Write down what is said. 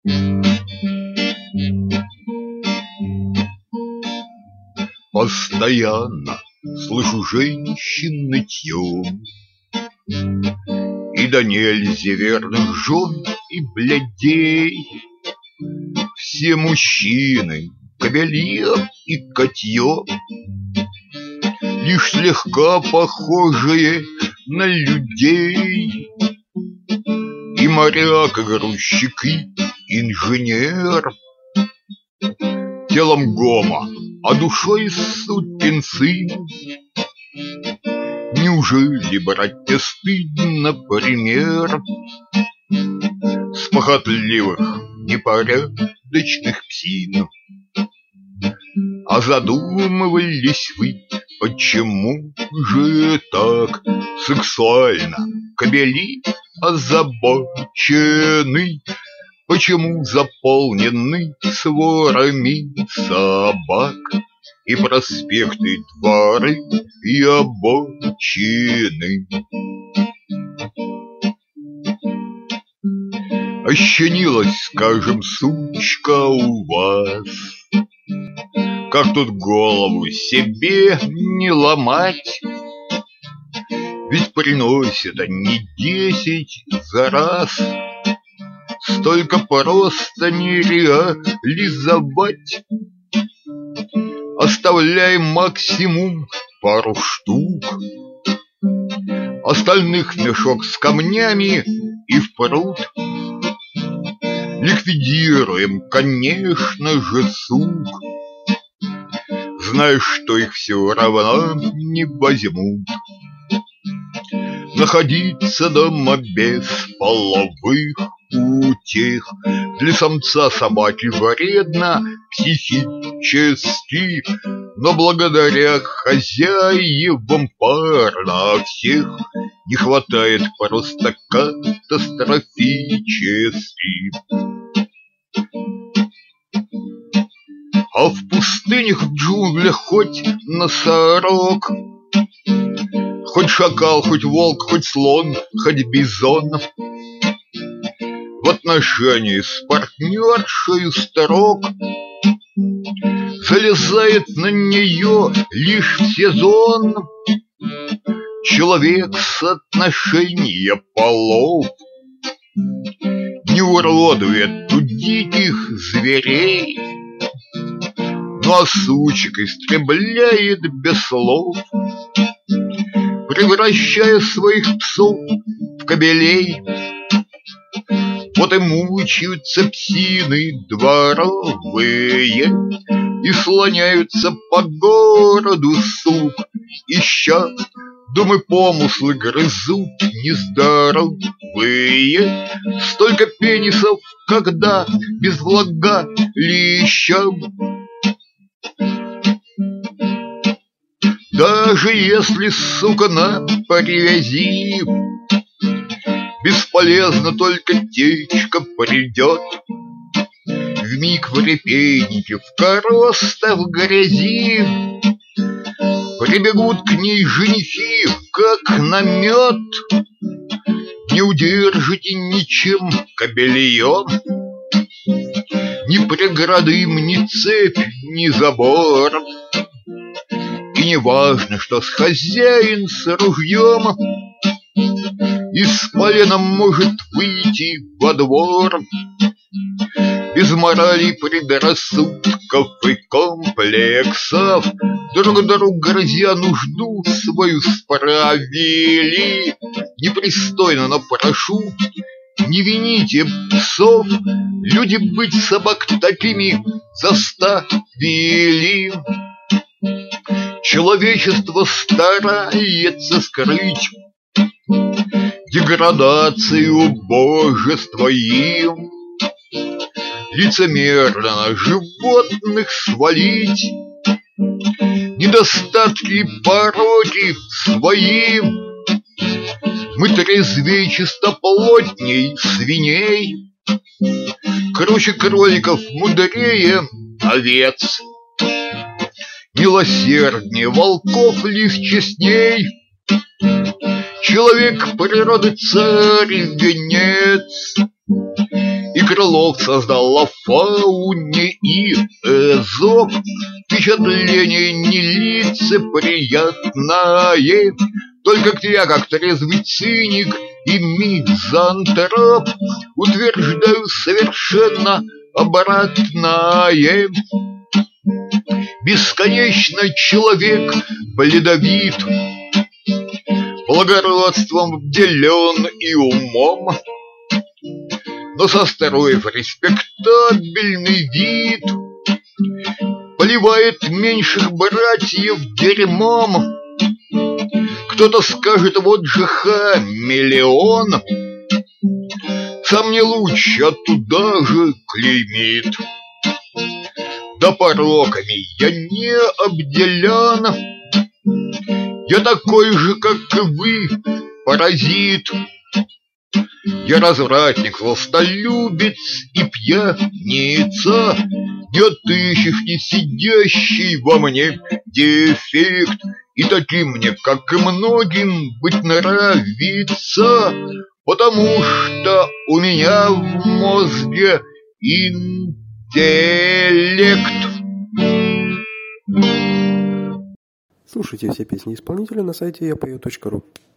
Постоянно слышу женщин нытье, и до нельзя верных жен и блядей. Все мужчины кобели и котье, лишь слегка похожие на людей. И моряк, и грузчик, и инженер, телом гомо, а душой сукин сын. Неужели, братья, стыдно пример с похотливых непорядочных псин? А задумывались вы, почему же так сексуально кобели озабочены? Почему заполнены сворами собак и проспекты, дворы и обочины? Ощенилась, скажем, сучка у вас. Как тут голову себе не ломать? Ведь приносят они 10 за раз. Столько просто не реализовать. Оставляем максимум пару штук, остальных мешок с камнями и в пруд. Ликвидируем, конечно же, сук, зная, что их все равно не возьмут. Находиться дома без половых утех для самца собаки вредно психически, но благодаря хозяевам пар на всех не хватает просто катастрофически. А в пустынях, в джунглях хоть носорог, хоть шакал, хоть волк, хоть слон, хоть бизон, в отношении с партнершей строг залезает на нее лишь в сезон. Человек соотношения полов не уродует тут диких зверей, ну а сучек истребляет без слов, превращая своих псов в кобелей. Вот и мучаются псины дворовые и слоняются по городу суп, ища, думы помыслы грызут нездоровые. Столько пенисов, когда без влагалища. Даже если, сука, на привязи, бесполезно, только течка придет. Вмиг в репейнике, в короста, в грязи прибегут к ней женихи, как на мед. Не удержите ничем кобельем, ни преграды им, ни цепь, ни забор. И не важно, что с хозяин с ружьем и с поленом может выйти во двор. Без морали, предрассудков и комплексов, друг другу грозя нужду свою справили. Непристойно, но прошу, не вините псов, люди быть собак такими заставили. Человечество старается скрыть деградацию божества им, лицемерно на животных свалить недостатки и пороки своим. Мы трезвее чистоплотней свиней, круче кроликов, мудрее овец, милосерднее волков, лишь честней. Человек природы царь и венец, и Крылов создал о фауне и Эзоп. Впечатление нелицеприятное. Только я, как трезвый циник и мизантроп, утверждаю совершенно обратное. Бесконечно человек бледовит, благородством обделен и умом, но состроив респектабельный вид, поливает меньших братьев дерьмом. Кто-то скажет, вот же хамелеон, сам не лучше, а туда же клеймит. Да пороками я не обделен, я такой же, как и вы, паразит. Я развратник, властолюбец и пьяница. Не отыщешь не сидящий во мне дефект, и таким мне, как и многим, быть нравится, потому что у меня в мозге интеллект. Слушайте все песни исполнителя на сайте yapою.ru.